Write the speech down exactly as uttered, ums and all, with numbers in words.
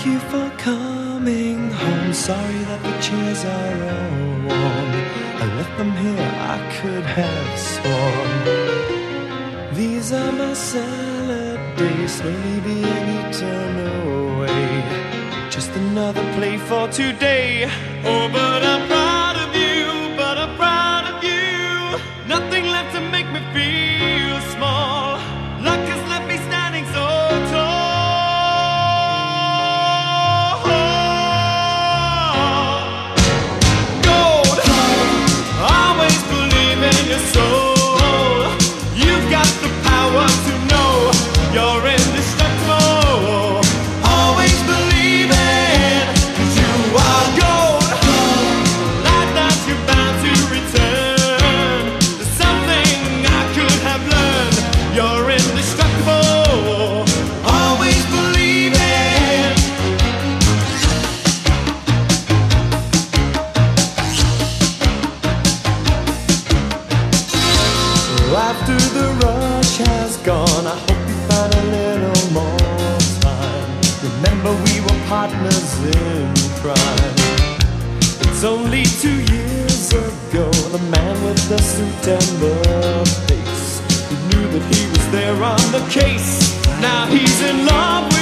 you for coming home. Sorry that the chairs are all warm. I left them here, I could have sworn. These are my salad days, slowly being eaten away. Just another play for today. Oh, but I'm proud of you, but I'm proud of you. Nothing left to make me feel small. Luck has left me standing so tall. Gold, always believe in your soul. You've got the power to know you're indestructible. Always believe it, 'cause you are gold. Life that you're bound to return. There's something I could have learned. You're indestructible. Always believe it. After the rush has gone, I hope you find a little more time. Remember we were partners in crime. It's only two years ago, the man with the suit and the face, who knew that he was there on the case. Now he's in love with